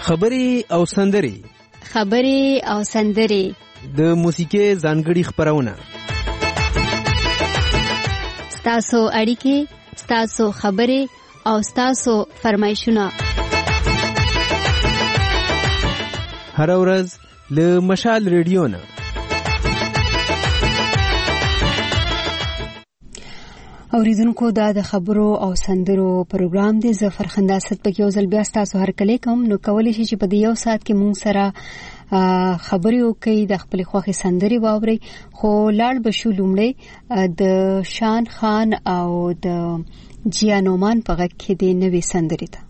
خبرې او سندرې د موسیقۍ ځانګړي خبرونه، ستاسو اړیکې، ستاسو خبرې او ستاسو فرمایشونه هر ورځ له مشال ریډیو نه. اوریدونکو دا د خبرو او سندرو پروګرام دی. زه فرخنده اسد پکې یو ځل بیا ستاسو هر کله کوم، نو کولی شئ چې په دې یو ساعت کې مونږ سره خبرې وکړئ، د خپل خوښې سندرې واورئ. خو لاړ بشو لومړی د شان خان او د جیانومان په غږ کې د نوې سندرې ته.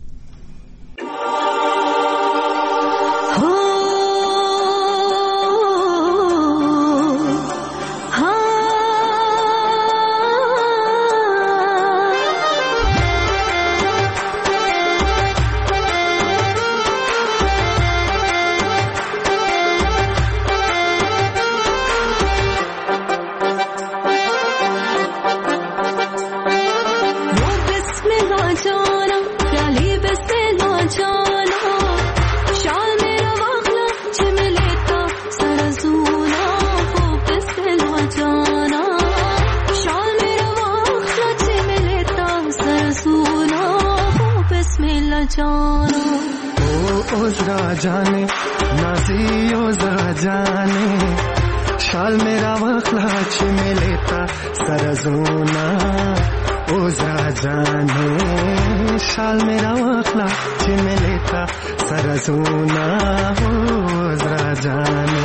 जाने नाजियो जरा जाने शाल मेरा वखला छिमे लेता सरजूना ओ जरा जाने शाल मेरा वखला छिमे लेता सरजूना ओ जरा जाने.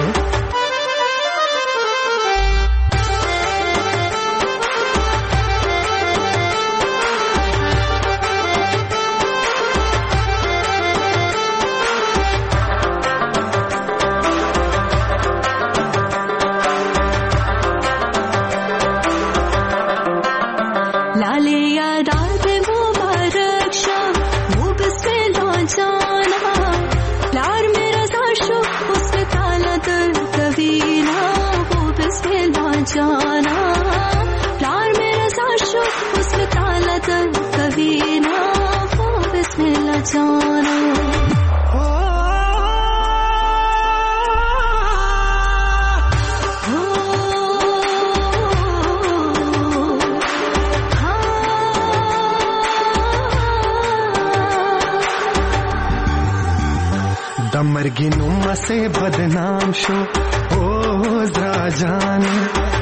दमरगी नुमा से बदनाम शो ओ जरा जाने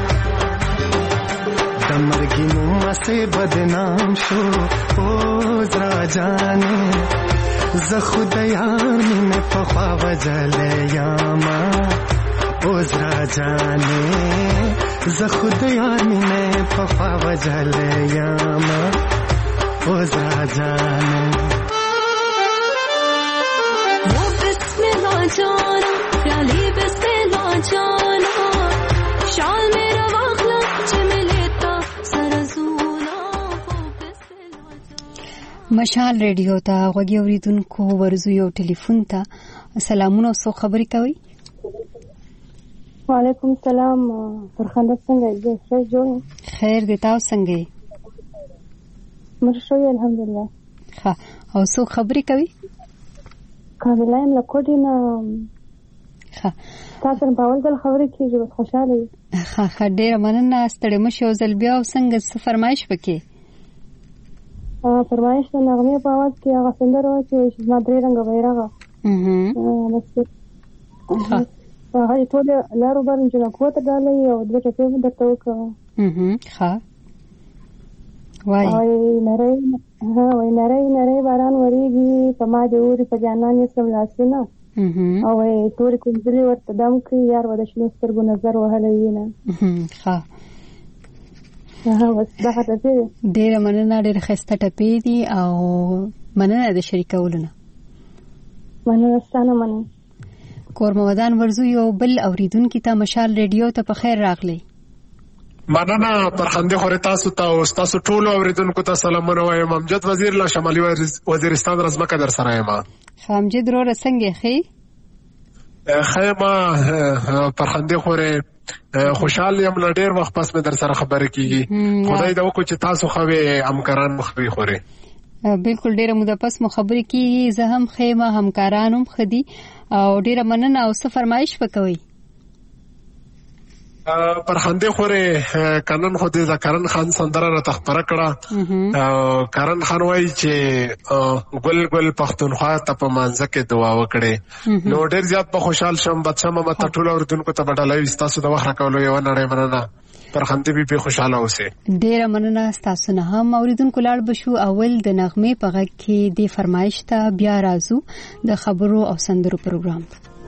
दमरगी नुमा से बदनाम शो ओ जरा जाने ज़खुद यार में पखवा वजले यामा ओ जरा जाने ज़खुद यार में पखवा वजले यामा ओ जरा जाने. जाना प्याली बिस्मिल्लाह जाना शाल मेरा वाखला छिमे लेता सरजूना مشال ریډیو ته غوږی اوریدونکو ورزو یو ټلیفون ته. سلامونه، سو خبرې کوي؟ وعلیکم السلام. فرخنده څنګه یې؟ ښه جوړ. خیر دی، تاسو څنګه یې؟ مرشو الحمدلله. ښه، او سو خبرې کوي؟ کاملایم لکوډینا. ښه، تاسو په اول ځل خبرې کیږي، خوشاله یم. ښه، ډیره مننه. ستړي مشو ځل بیا او څنګه څه فرمایش وکړي؟ فرمایش د نغمې په اواز کې هغه سندره و چې زما درې رنګه بیرغ هغه ټول لارو بار جنکو ته ډالۍ او دوه ټپې مې درته وکړه. ښه، وایي نری باران وریږي په ما د اوري په جانان یې سم لاسونه او تورې کنځلې ورته دم کړي یار و د شنو سترګو نظر وهلی وینه. ښه، ډیره مننه. ډیره ښایسته ټپې دي او مننه د شریکولو نه. مننه ستانه. مننه. کورمودان ورزو یو بل اوریدونکي ته مشال ریډیو ته په خیر راغلی. مننه پرخنده خوري تاسو ته او تاسو ټول اوریدونکو ته سلامونه وایم. امجد وزیر له شمالي وزیرستان رزمکه در سره یم. امجد رو څنګه خې؟ خیمه پرخنده خوري خوشحال یم. له ډیر وخت پس مې در سره خبرې کیږي. خدای دې وکړي چې تاسو خوي همکاران مخوي خوري. بالکل ډیره موده پس مو خبرې کیږي. زه هم خیمه همکارانم خدي او ډیره مننه او څه فرمایش وکوي. پرخنده خوره کانن خو دې کرن خان سندره را تخبره کړه. کرن خان وایي چې ګل ګل پښتونخوا ته په مانځه کې دعا وکړي. نو ډیر زیات په خوشحال شم. بچم ما ته ټول اوردونکو ته بدلای تاسو د وخت راکولو یو نړۍ مننه. پرخنده به خوشاله اوسه. ډیره مننه تاسو نه هم اوریدونکو لاړ بشو. اول د نغمه په غږ کې د فرمایش ته بیا راځو د خبرو او سندرو پروګرام.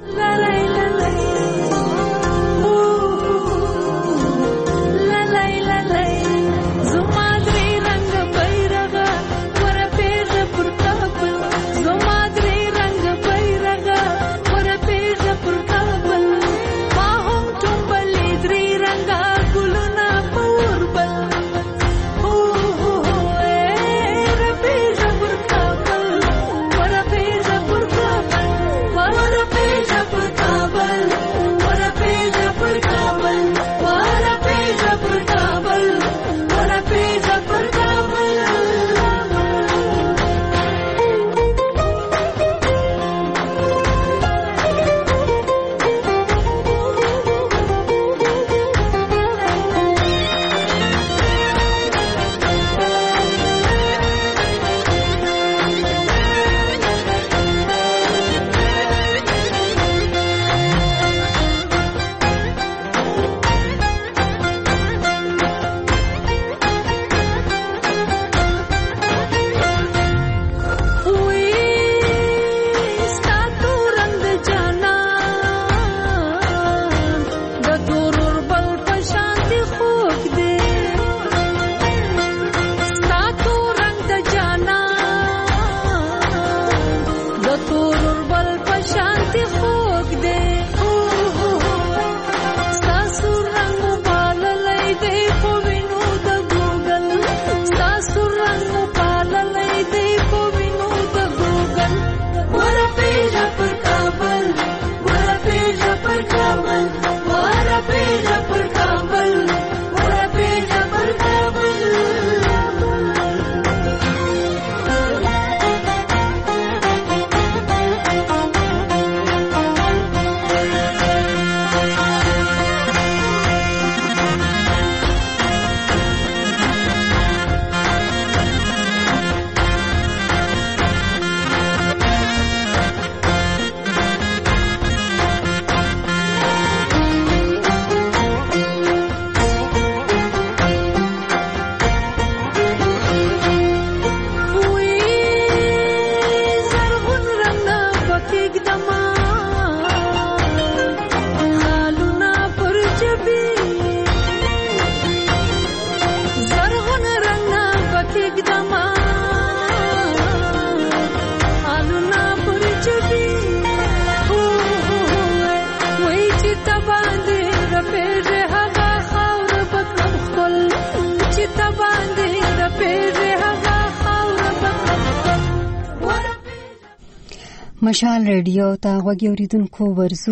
مشال رادیو ته غوږی اوریدونکو ورزو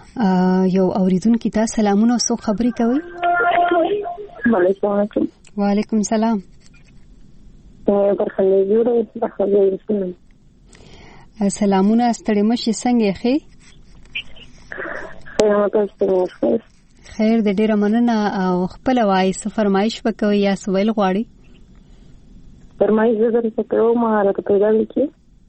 یو اوریدونکو ته سلامونه او خبرې کوي. وعلیکم السلام. سلامونه ستړي مشي څنګه ښه؟ خیر د ډیره مننه او خپل وای څه فرمایش وکوي یا سوال غواړي؟ فرمایش درته کوم راته پیدا وکړي.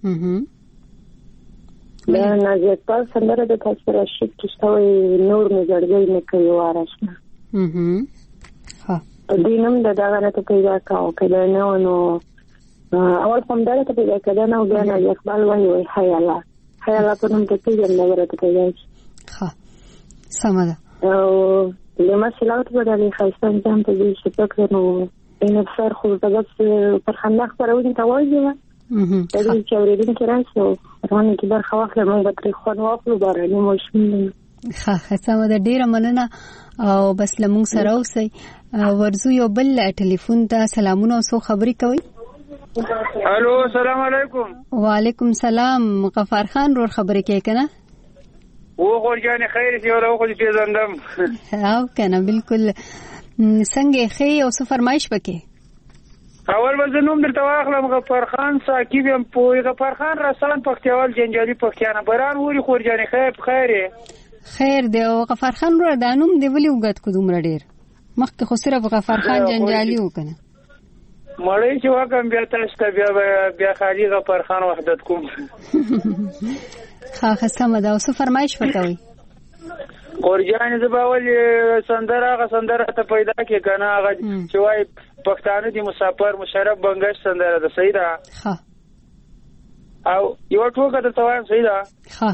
دا نازیتا سندره د تاسو راشد کیشتوي نور مې جوړګل نه کوي وارشنه. ها دینم د دا راته پیدا کاو کله نو اول کوم دا ته پیدا کړه نو بیا نه اقبال وایي حیالا په نوم ته پیدا نه راته پیدا. ها سمه او لما سلاوت بدلې خاصه ځم ته دې شپږ نو ان افسر خو تاسو پر خندق پرونی ته وایي دا چې اورېدل کېراسو روانه کې برخه واخله موږ به ترې خوند واخلو باراني موسم دی. ښه سمه ده ډیره مننه او بس له موږ سره اوسئ. ورزو یو بل ټلیفون ته سلامونه او څو خبرې کوي. الو السلام علیکم. وعلیکم السلام. غفار خان رور خبرې کوي کنه؟ او خورجان خیر سی ولا خو دې زندم او کنه بالکل څنګه خیر او څه فرمایش وکي؟ اول به نوم درته واخلم غفار خان ساکیب یم په غفار خان رسان پختیوال جنجالي پختیانه باران وری خورجانې خیر خیر دی او غفار خان ور د انوم دی ولي وګت کو دومره ډیر مخکې خو صرف غفار خان جنجالي وکنه مړی چې واکم بیا تاسو ته بیا خالي غفار خان وحدت کوم ښه سم ده او څه فرمایش وکوي خورجانې زباول سندره ته پیدا کې کنه هغه چې وای پښتانه دي مسافر مشرف بنگش سندره ده صحیح ده ها او یو ټوکه ته وایم صحیح ده ها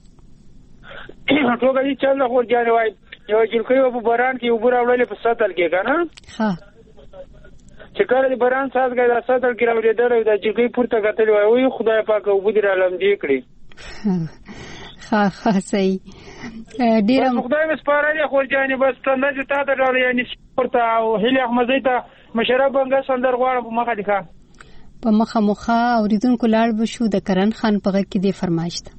ټوکه دې چل خورجانې وای یو جلکې په باران کې وبره وړلې په ساتل کې کنه ها چې کله د باران ساز غي د ساتل کې راوړېدل د جلکې پورته غتل وای خدای پاک وبدي عالم دې کړی ها صحیح ډیرم خدای مسپارل خورجانې بس څنګه چې تا ته راځي یعنی پورته او هلي احمدزي ته مشرف بنگا سندر غواړم په مخه دي په مخه اوریدونکو لاړ بشو د کرن خان په غږ کې دی فرمایش ده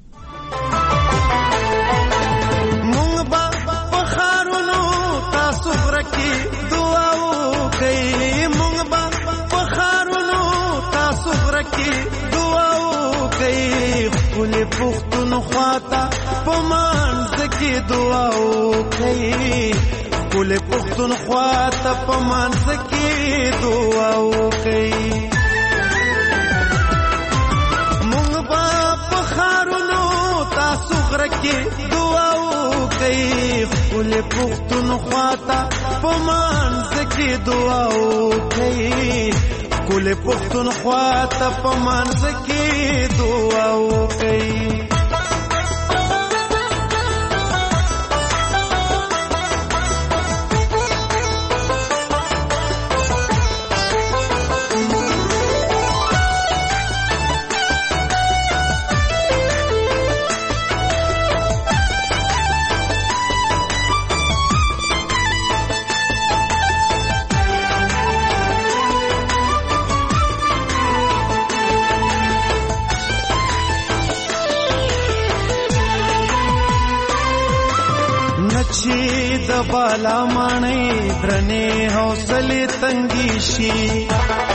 مونږ په خارونو تاسو ورکی دعا وکي مونږ په خارونو تاسو ورکی دعا وکي خپل پښتونخوا ته په مانځ کې دعا وکي خپل پښتونخوا ته په مانځ کې دعا وکي مونږ په خارونو تاسو ورکی دعا وکي خپل پښتونخوا ته په مانځ کې دعا وکي خپل پښتونخوا ته په مانځ کې دعا وکي چې د بالا مانې درنې حوصله تنګي شي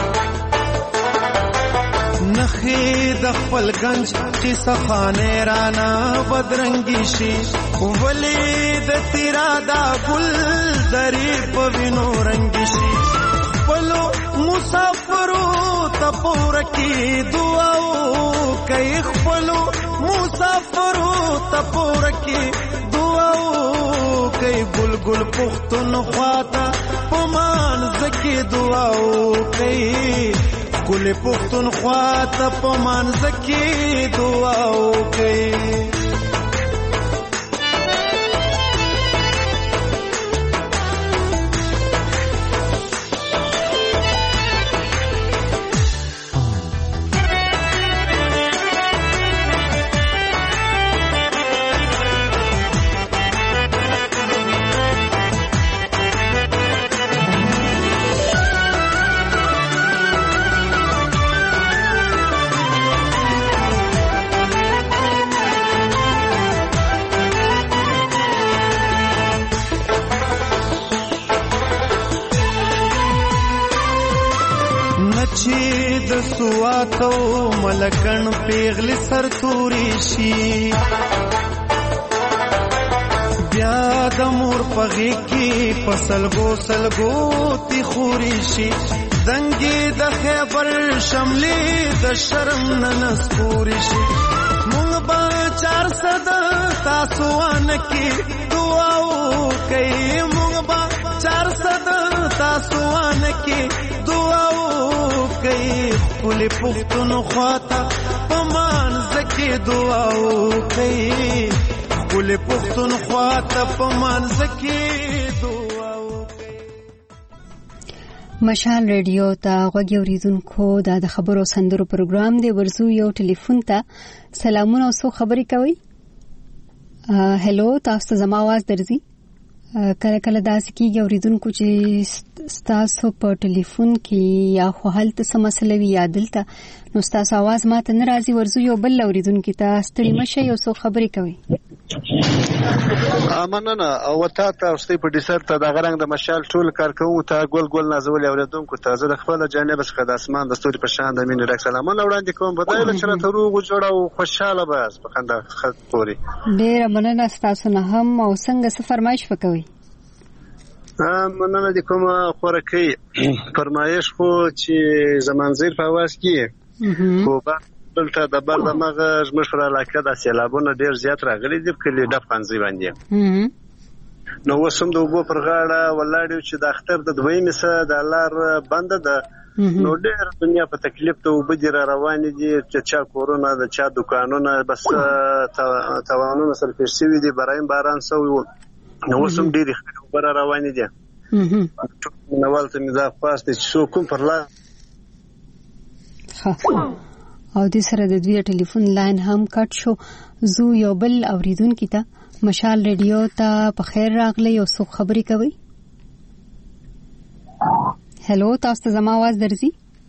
نخې د خپل گنج چې سخانه رانا بدرنګي شي ولې د تیرا دا ګل درې په وینو رنګي شي خپلو مسافرو ته پور کې دعا وکي خپلو مسافرو ته پور کې گل پختونخوا ته په مانځ کې دعا وکي گل پختونخوا ته په مانځ کې دعا وکي چې د سواتو ملکن پیغلی سر توري شي بیا د مور پغې کې پسلګو تی خوري شي دنګي د خیبر شملې د شرم نن سپوري شي مونږ به 400 تاسو ان کې دعا وکي مونږ به 400 تاسو ان کې دعا وکي خپل پښتونخوا ته په مانځ کې دعا وکي خپل پښتونخوا ته په مانځ کې دعا وکي مشال ریډیو ته غوږی اوریدونکو دا د خبرو سندرو پروګرام دی ورزو یو ټلیفون ته سلامونه او سو خبري کوي هلو تاسو زما आवाज درځي کله داسې کیږي اوریدونکو چې تاسو په ټلیفون کې یا خو حالت سم مسله وی یا دلته نو تاسو आवाज ماته ناراضي ورزو یو بل اوریدونکو ته ستړي مشه یو څو خبرې کوي مننه. او ته تاسو په ډیسر ته د غرنګ د مشال ټول کارکوونکو ته ګل ګل نازول اوریدونکو ته زه د خپل جانب څخه د اسمان د ستوري په شان د مینې ډک سلامونه وړاندې کوم. بدایله چې راته روغ جوړ او خوشاله بس په خندا خطوري. ډیره مننه تاسو نه هم او څنګه څه فرمایش وکوي؟ مننه د کوم خورکې فرمایش خو چې زمانځیر په واس کې خو دلته د بر دماغه زموږ پر علاقه د سیلابونو ډیر زیات راغلي دي په کلی ډب خانځي باندې. نو وسم د وبو پر غاړه ولاړو چې د اختر د دویمه سه د لار بند ده. نو ډیر دنیا په تکلیف ته وبدي روان دي چې چا کورونا د چا دکانونه بس توانونه سره پیښوي دي برایم باران سوی. نو وسم ډیر خبر روان دي. نو ولته مې دا پاست چې څو کوم پر لا او د سره د دوی ټلیفون لاین هم کټ شو. زو یو بل اوریدونکو ته مشال ریډیو ته په خیر راغلی او څو خبرې کوي. هلو تاسو ته زما आवाज درځي؟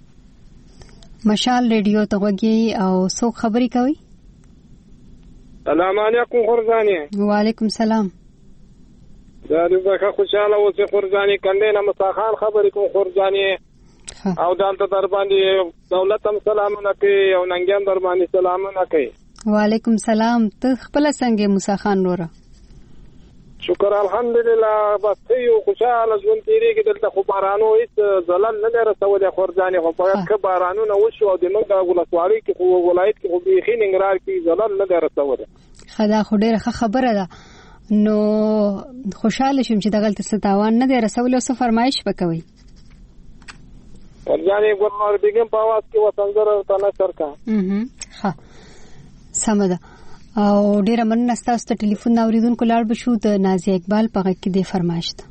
مشال ریډیو ته وګورئ او څو خبرې کوي. السلام علیکم خورزانی. وعلیکم السلام. دا دغه خوشاله اوسې خورزانی کنده نه مساخان خبرې کوم خورزانی او دالته در باندې دولت هم سلامونه کوي او ننګیان در باندې سلامونه کوي. وعلیکم السلام. ته خپل څنګه موسی خان وروره؟ شکر الحمدلله. بس یو خوشاله ژوند تیریږي. دلته خو بارانو هیڅ ځلل نه رسولې خورځانې خو په که بارانونه وشو او د موږ د ولسوالۍ کې خو ولایت کې خو بیخي ننګرهار کې ځلل نه رسولې. خدا خو ډېره خبره ده. نو خوشاله شم چې دغلته څه تاوان نه دی رسولې. او څه فرمایش وکوي؟ ورځانې ګورنر بیګم په आवाज کې وطنګر ته نشر کا. ها سم ده. او ډیره مننه تاسو ته ټلیفون اوریدونکو لاړ بشو د نازیه اقبال په غږ کې د فرمایش ده.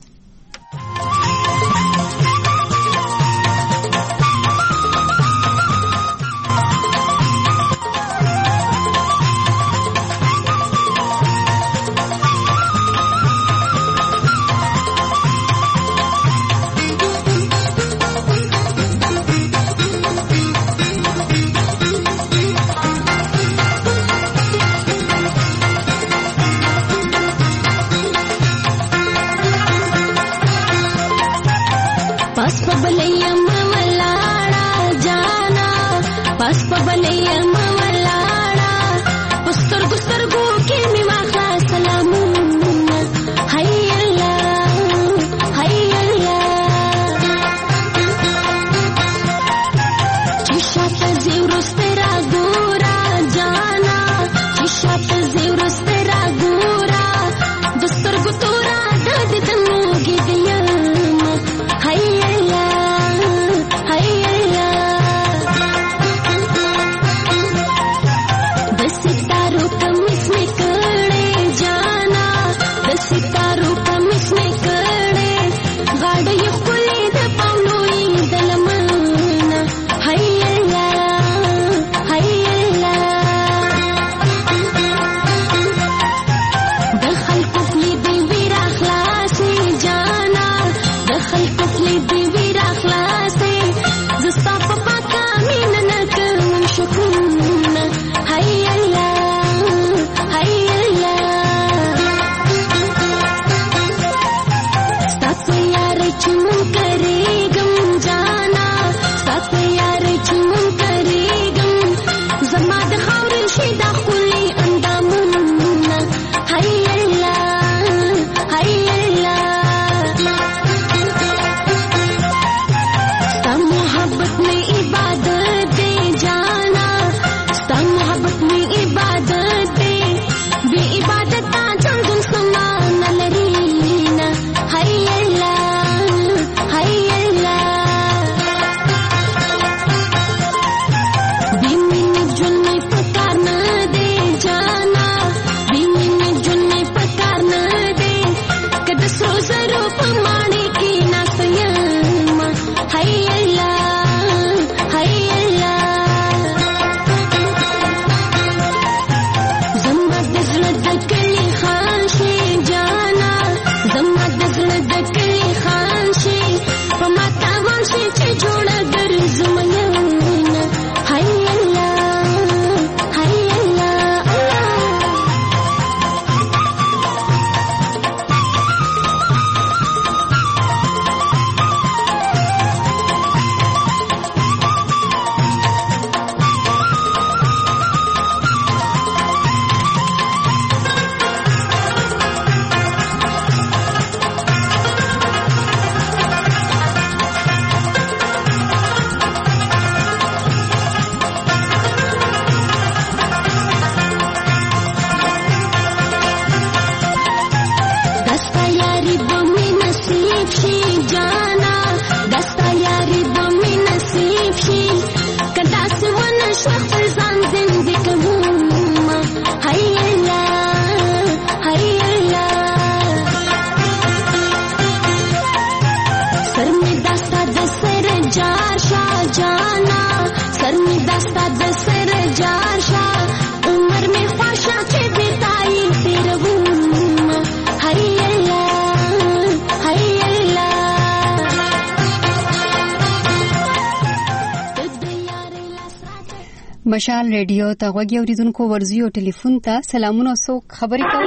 مشال ریډیو ته غوږی اوریدونکو ورزیو ټلیفون ته سلامونه سو خبرې کوي.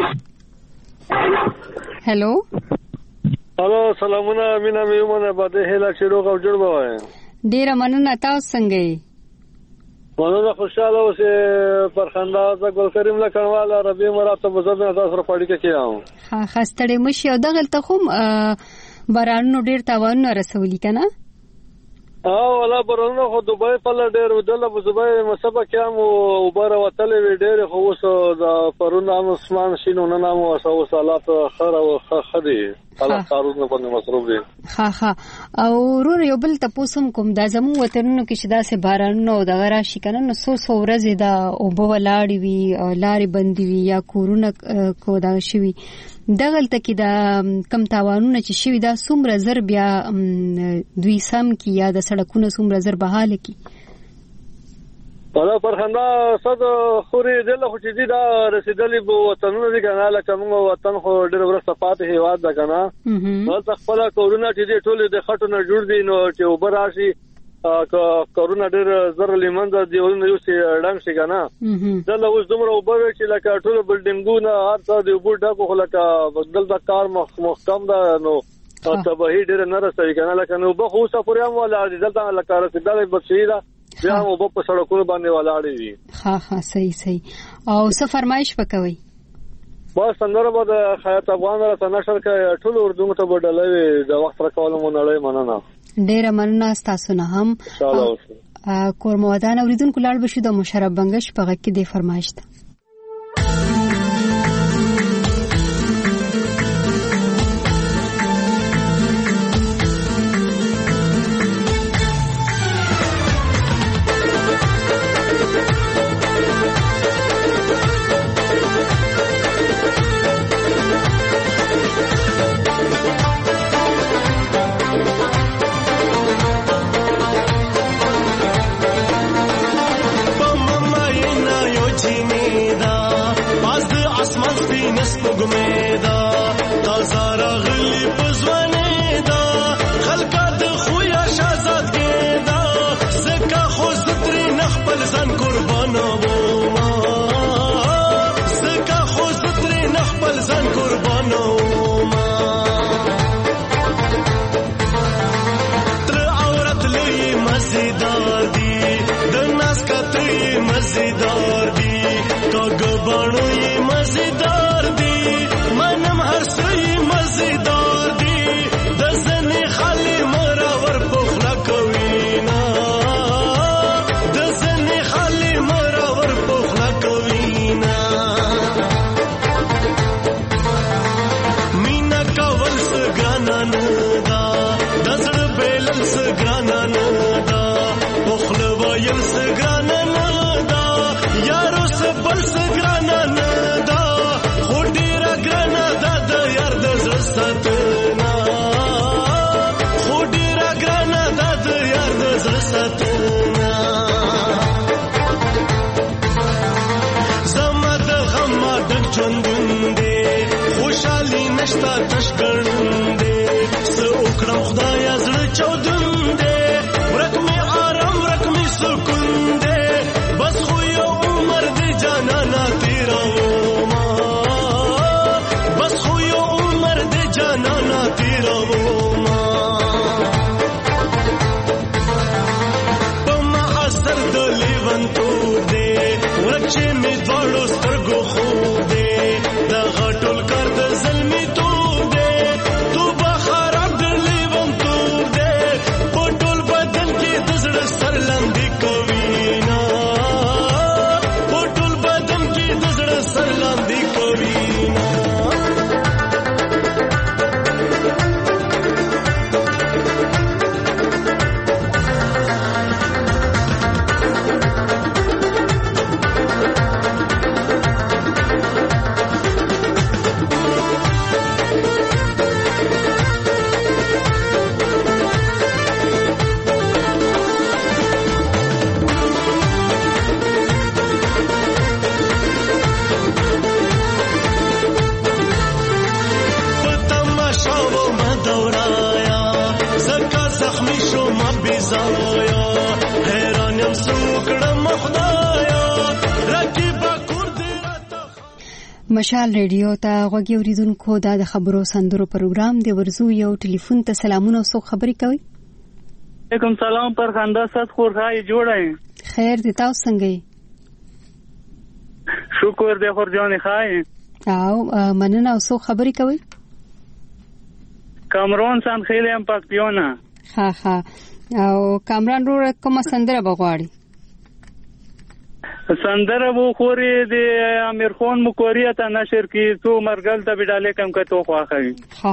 هلو سلامونه مینا میومنه باندې هلا شروع او جوړ وای. ډیر مننه تاسو څنګه یې؟ مننه خوشاله اوسه پرخنده ګل کریم لکنواله ربي مراتب زبنه تاسو سره پاړی کې آم. ها خاصړې مشي او دغه ته خو بارانو ډیر تاوان رسولي کنه. ولا برونه خو دوبای په لډیر ودله په دوبای مسبه کېم او بار وتلې وی ډیر خو اوس د پرونه اسمان شینو نه نامو او صلات خره او خدي الله کارونه باندې مصروف دي. ها او ورور یو بل تاسو کوم د زمو وطنونو کې شدا سه بارانو او دغه راشي کنه نو سو ورځې دا او بولاړي وی لارې بندي وی یا کورونه کو دا شي دغه تل کې دا کم تاوانونه چې شوی دا څومره زر بیا دوی سم کې یا د سړکونو څومره زر بحاله کې ولا پرخنده صد خوري دله خو چې دا رسیدلې بو وطنونه دي کنه لکه موږ وطن خو ډېر ورسته پاتې هیواد ده کنه نو خپل کورونه چې ټول د خټو نه جوړ دي نو چې اوبر راشي کورونه ډېر زر لیمند دی ولنه یو سي ډنګ شي کنه دله اوس دومره اوبر چې لکه ټول بلډینګونه هر څه دی اوبر ډکو خو لکه بدل د کار محکم ده نو تبهی ډېر نه رسېږي کنه لکه نو به خو سفريام ولا دلته لکه رسیدلې بچیدا بیا مو په سړکونو باندې ولاړې دي. ها صحیح او څه فرمایش وکوي؟ بس څنګه به د خیرت افغان راته نشر کوي ټول اردو ته بدلوي د وخت راکولو مونږ مننه. ډیره مننه تاسو نه هم کور موادان اوریدونکو لاړ بشو د مشرف بنگش په غږ کې د فرمایش ته. مشال ریډیو ته غوږی اوریدونکو د خبرو سندرو پروګرام دی. ورزو یو ټلیفون ته سلامونه او څوک خبرې کوي؟ علیکم سلام پر خندا ست خورخای جوړای. خیر دي تاسو څنګه یې؟ شکر دې خور جان خای. او مننه او څوک خبرې کوي؟ کامران سان خیلم پاک پیونه. ها او کامران رو کومه سندره بغواړي؟ سندره وو خوري د امیر خان مکوریه ته نشر کی تو مرګل ته بډاله کم کته خواخوي. ها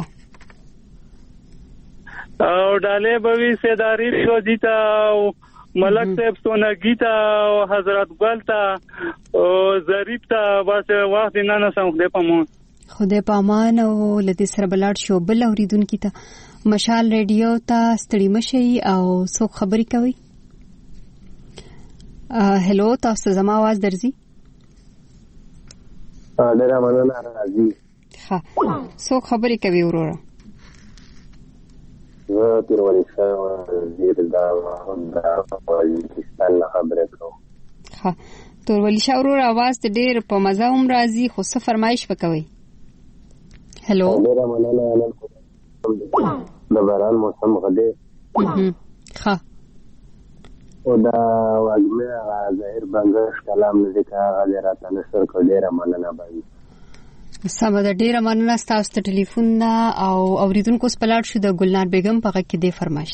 او ډاله بوي سیداری شو دیتا ملک صاحب سونګی ته او حضرت ګل ته او ظریف ته واسه وخت نه سم خدای پامان او لدی سره بلاړ شو بل اوریدونکو ته مشال ریډیو ته ستړي مشي او څوک خبرې کوي؟ هلو تاسو زما आवाज درځي؟ ډېر مننه راځي. ها څوک خبرې کوي وروره؟ زه تیروالي وزیر دا پاکستان خبرې کوم. ها تیروالي وروره आवाज ته ډېر په مزه هم راځي خو څه فرمایش وکوي؟ هلو ډېر مننه د باران موسم غده. ها او دا واګمه ظاهر بنگش کلام ذکر هغه راته نشر کو. ډېر مننه باندې سم د ډېر مننه تاسو ته ټلیفون او اوریدونکو سپلاټ شو د ګلنار بیگم په کې دې فرمایشت.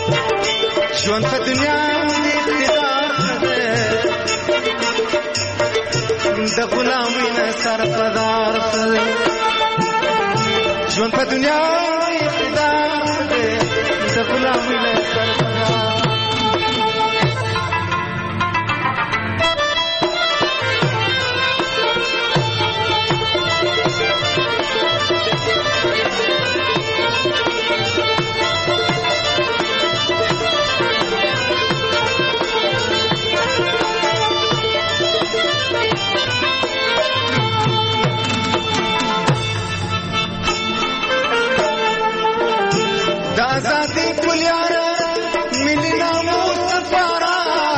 ژوند په دنیا کې اقتدار ده د غلامۍ نه سرپدار ده ژوند په دنیا کې اقتدار ده د غلامۍ نه سرپدار आजादी पुलियारा मिली नामों सफारा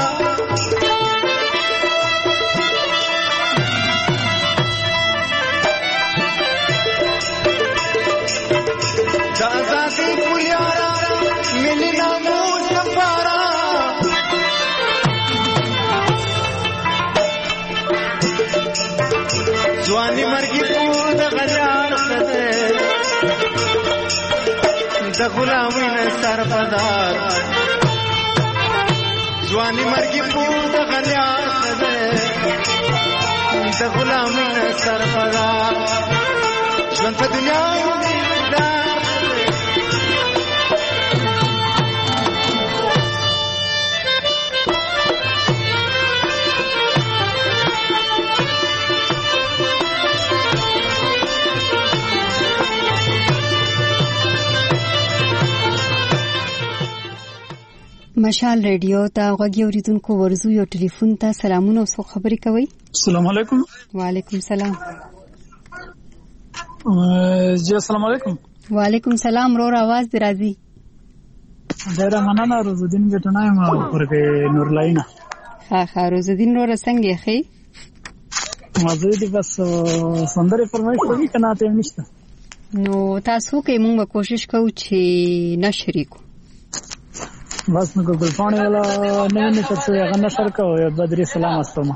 आजादी पुलियारा मिली नामों सफारा जवानी मर्गी पूद गजार सदे د غلامۍ نه سرپدار ځواني مرګي پور د غلیان ده د غلامۍ نه سرپدار ژوند په دنیا کې مشال ریډیو ته غوږی اوریدونکو ورزو یو ټلیفون ته سلامونه او خبرې کوي. السلام علیکم. وعلیکم سلام. جی السلام علیکم. وعلیکم سلام. رور आवाज دی راځي. ډیر مننه روزدین ګټنه ما ورکه نورلاینه. ها روزدین رور څنګه خې؟ مازه دې بس سندره فرمایش کوي کنه ته نشته. نو تاسو کې موږ کوشش کوو چې نشری کو. بس نو ګل پانی ولا نه ترڅو هغه نشر کوو بدري سلام استوما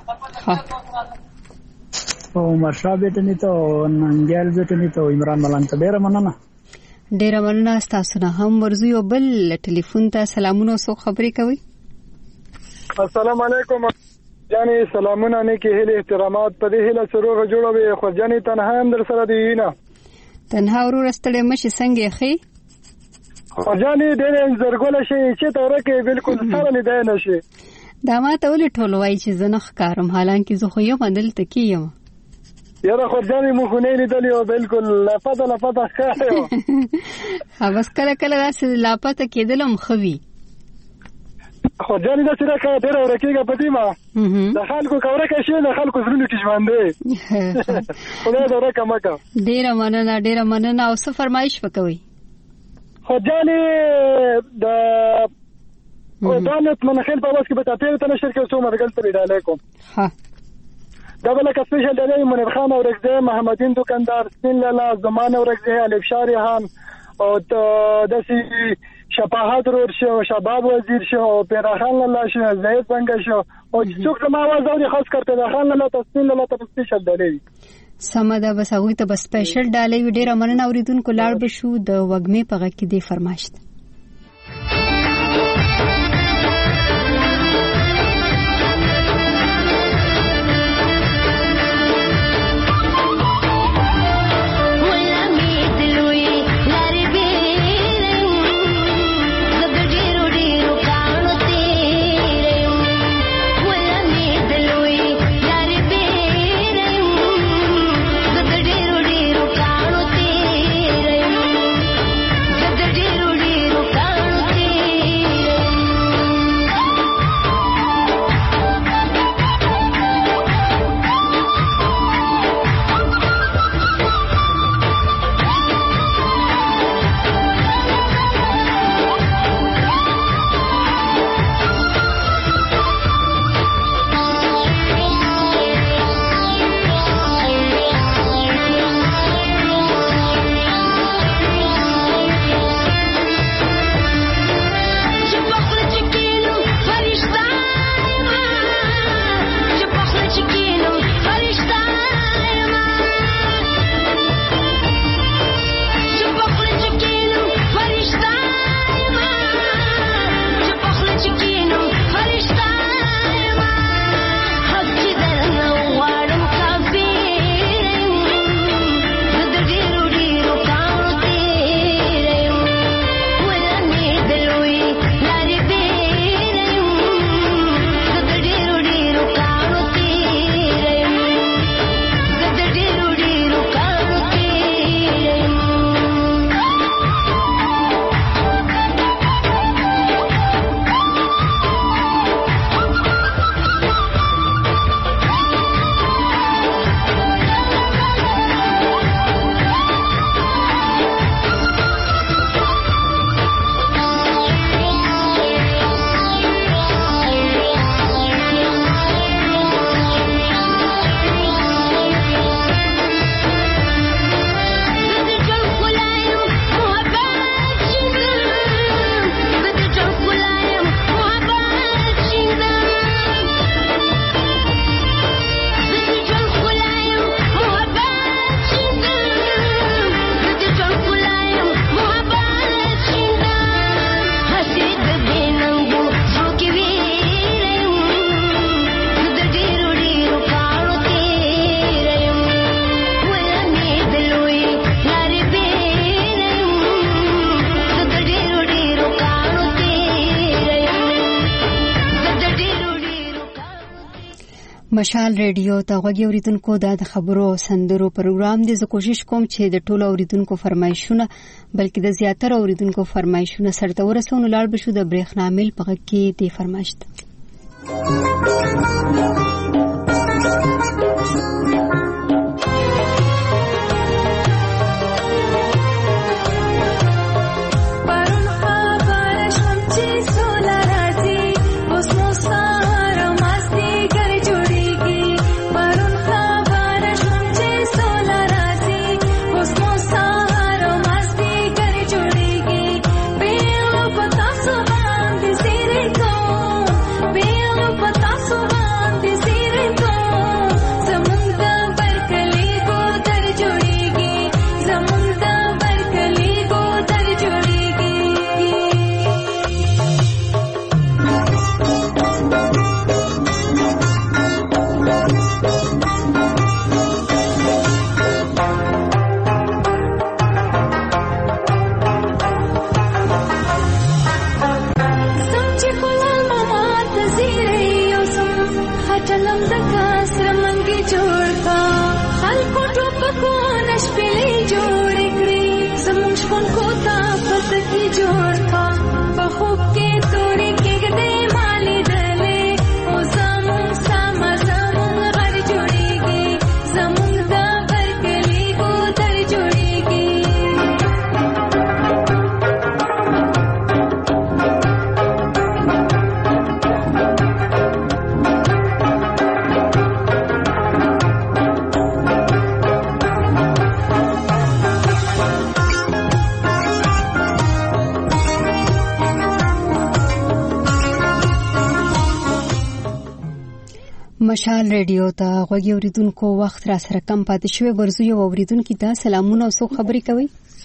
او مرشا بیٹنی ته ننګیال بیٹنی ته عمران ملنګ ته ډیر مننه تاسو نه هم ورزو یو بل ټلیفون ته سلامونه او خبرې کوي. السلام علیکم جاني سلامونه نه کې هله احترامات په دې هله سروغه جوړوي خو جاني تنها هم در سره دی نه تنها ورور استړې مشي څنګه خې خرجاني ډېر زرګول شي چې تور کې بالکل سره لیدای نشي دا ما ته ولې ټولوي چې زنه ښکارم حالانکه زه خو یو بدل تکیم یاره خرجاني مو خو نه لیدلی او بالکل لپته ښکاري ها بس کله داسې لپته کېدلم خوي خرجاني دا چې راکړه ډېر ورکیږي په دې ما د خلکو کورکه شي د خلکو زړونو کې ژوند دی خدای دې ورکمکه ډېر مننه او څه فرمایش وکوي خرجاني د دولت منخیل په واسه کې به تاسو ته نشر کې څو مرګل ته علیکم ها دا بل کا سپیشل دی منیر خان او رکزه محمدین دکاندار سپین لاله زمان او رکزه الف شاریحان او دسی شفاعت رور شو شباب وزیر شو پیراخان لاله شو زید بنګ شو او څوک ما आवाज اوري خاص کرتے خان لاله تسپین لاله ته سپیشل دی سمدا بس هغه ته بس سپیشل ډالې ډیره مننه اوریدونکو لاړ بشو د وګمې په غږ کې دی فرمایشت Rudy مشال ریډیو ته غوږی اوریدونکو د خبرو او سندرو پروګرام دی. زه کوشش کوم چې د ټولو اوریدونکو فرمایشونه بلکې د زیاتره اوریدونکو فرمایشونه سرته ورسوو. نو لاړ بشو د برېښنا میل په غږ کې دی فرمایش ده. مشال ریډیو ته غوږی اوریدونکو وخت را سره کم پاتې شوی. ورزو یو اوریدونکو ته سلامونه او څو خبرې کوي.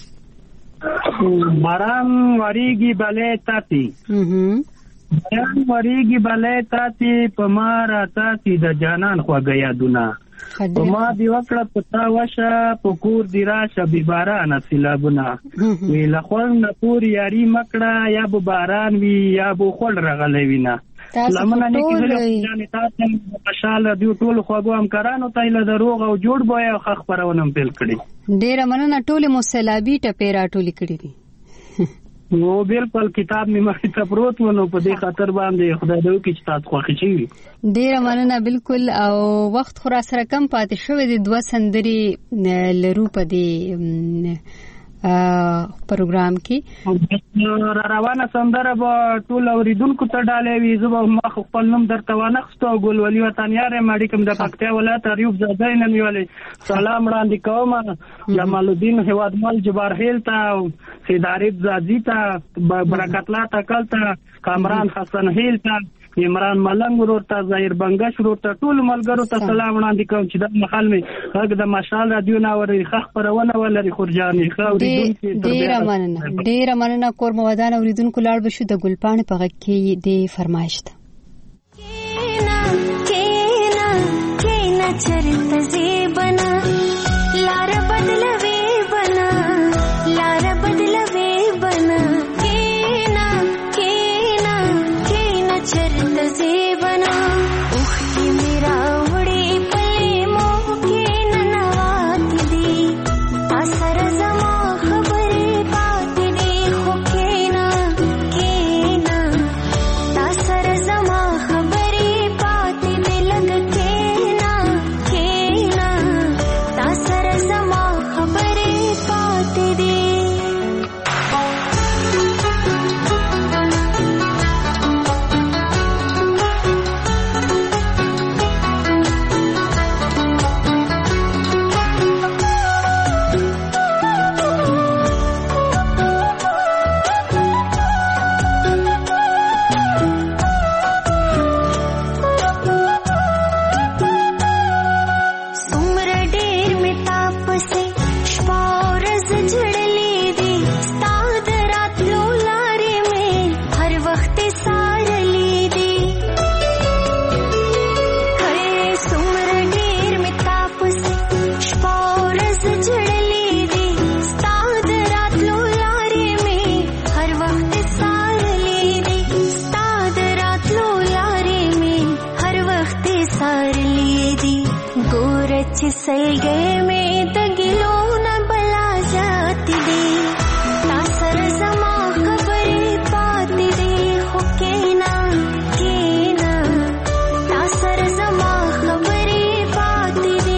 باران وریږي بلې تاتی باران وریږي بلې تاتی په ما را تاتی د جانان خواږه یادونه په ما دی وکړه پتا وشه په کور دی راشه بی باران سیلابونه وی لخوا نه پور یاري مکړه یا به باران وی یا به خړ رغلې وینا لمنه نه کېږي چې تاسو ماشاءالله دی ټول خواږه همکارانو ته له دروغ او جوړ بویا او خخ پرونم پیل کړی. ډیره مننه. ټول مسلابي ټپې راټولې کړې دي. نو بالکل کتاب نیمه ته پروت ونه په دې خاطر باندې خدای دې وکړي چې تاسو خوښ شي. ډیره مننه. بالکل. او وخت خورا سره کم پاتې شوی دی. 2 سندري لرو په دې پروګرام کې را روانه سندره به ټول اوریدونکو ته ډالې وي. زه به مخ خپل نوم درته وانخستو ګلولي وطنیار ماډي کوم د پکتیا ولایت ریوب زادای نن ویلې سلام وړاندې کوم جمال الدین هوادمل جبار هیل ته سیداریب زادی ته برکت الله تکل ته کامران حسن هیل ته عمران ملنګ ورته ظاهر بنگش ورته ټول ملګرو ته سلام وړاندې کوم چې د مخال می هغه د مشال رادیو ناوري خخ پرونه ولري خورجاني خاوري. ډیره مننه. کور مودان اوریدونکو لاړ بشو د ګلپاڼې په غږ کې دی فرمایش ده. کینا چرته زیبنا لار بدلوي بنا لار بدلوي بنا کینا کینا کینا چرته زیبنا اوخ کی میرا وړي پلي مو کینا نوات دي اثر زما خبرې پات دي خو کینا کینا تاثر زما خبرې پات دي لګ کینا کینا सलगे में तगिलो न बला जाती दे तासर जमा खबरें पाती दे हो केना तासर जमा खबरें पाती दे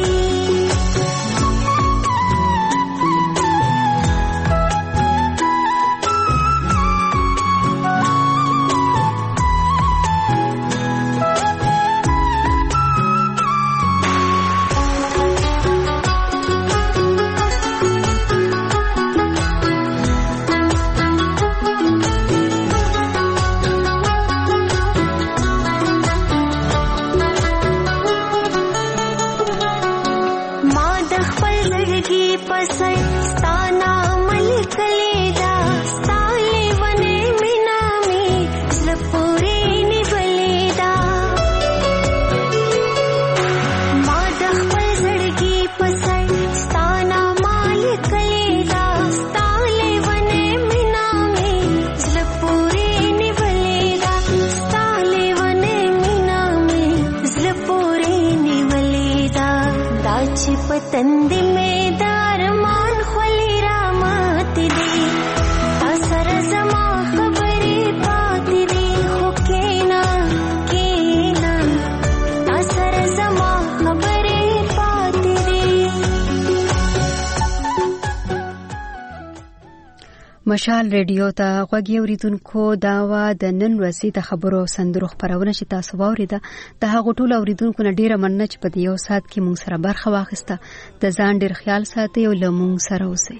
पतंद में दारमान खुली रामत दे असर जमा खबरें पाती दे हो केना असर जमा खबरें पाती दे مشال ریډیو ته غوږی اوریدونکو داوا د نن ورځې د خبرو سندرو خبرونه چې تاسو واوریده د هغه ټول اوریدونکو نه ډیره مننه چې په دې یو سات کې مونږ سره برخه واخیسته د ځان ډیر خیال ساتي او له مونږ سره اوسئ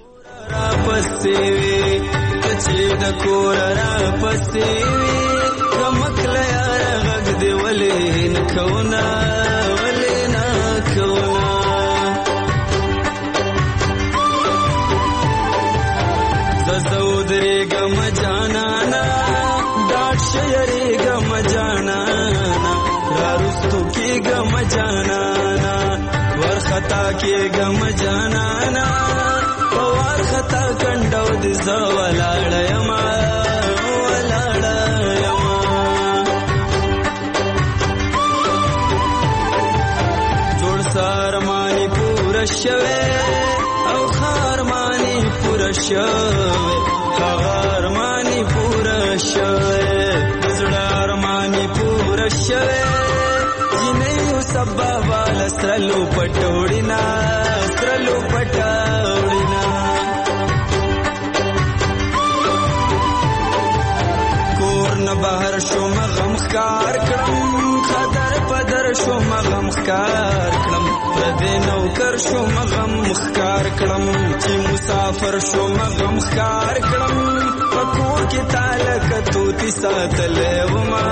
زودری گم جانانا ڈاٹ شیری گم جانانا رارستو کی گم جانانا ورخطا کی گم جانانا پوار خطا کنڈو دزا ولاڑ یما جوڑ سارمانی پورا شوے او خارمانی پورا شوے خارمانی پورا شوے زړارمانی پورا شوے جنیو سبا والا سرلو پټوړینا کور نه بهر شو مغم خکار کړم خدر پدر شو مغم خکار کړم پردې نوکر شو مغم خکار کړم چې مسافر شو مغم خکار کړم پکور کې تعلق توتی ساتلې وما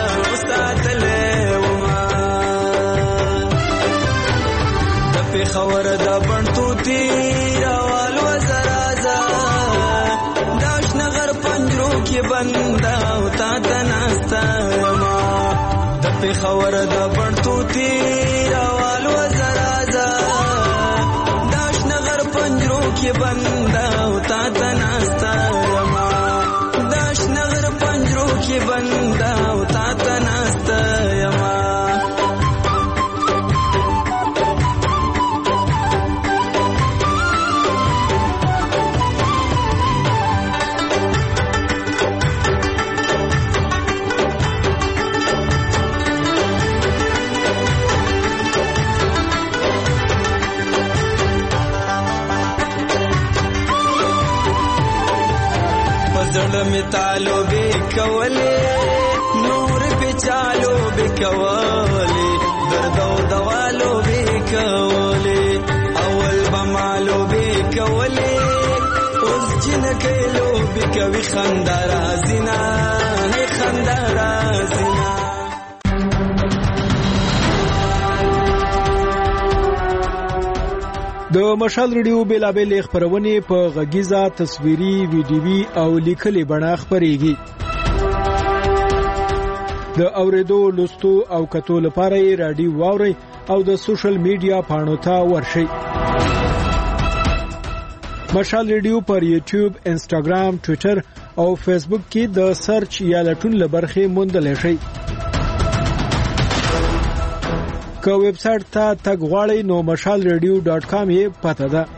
د پیښور د بڼتوتی راوال وزرازا داشنغر پنجرو کې بندا او تا تناستا ما د پیښور د بڼتوتی راوال وزرازا داشنغر پنجرو کې بندا او تا تناستا ما داشنغر پنجرو کې بندا او تا تناستا ما می تالو بی کولی نور پی چالو بی کولی دردو دوالو بی کولی اول بمالو بی کولی اوز جن کلو بی کوی خندارا زینا خندارا زینا د مشال ریډیو بیلابل خبرونه په غږیزه تصویري ویډیوي او لیکلي بڼه خبريږي د اوریدو لوستو او کتو لپاره رادیو واوري او د سوشل میډیا پاڼو ته ورشي مشال ریډیو پر یوټیوب انسټاګرام ټوئیټر او فیسبوک کې د سرچ یا لټون لبرخه موندل شي که ویب سټ ته تګ غواړئ نو mashalradio.com یې پته ده.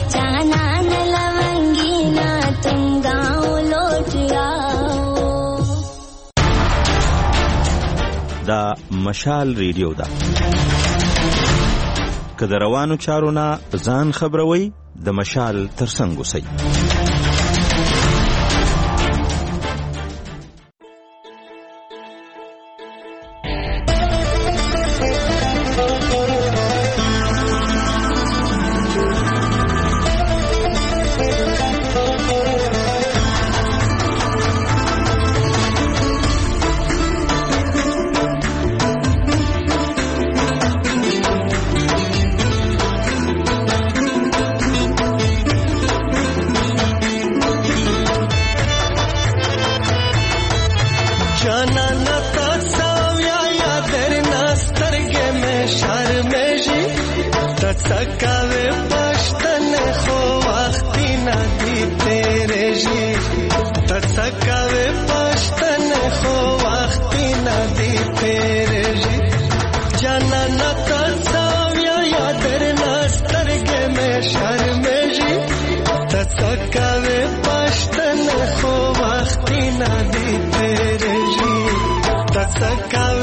जाना न लवंगी ना तुम गाँव लौट आओ। دا مشال ریډیو ده. که د روانو چارو نه ځان خبروي د مشال ترڅنګ اوسئ. Sakawe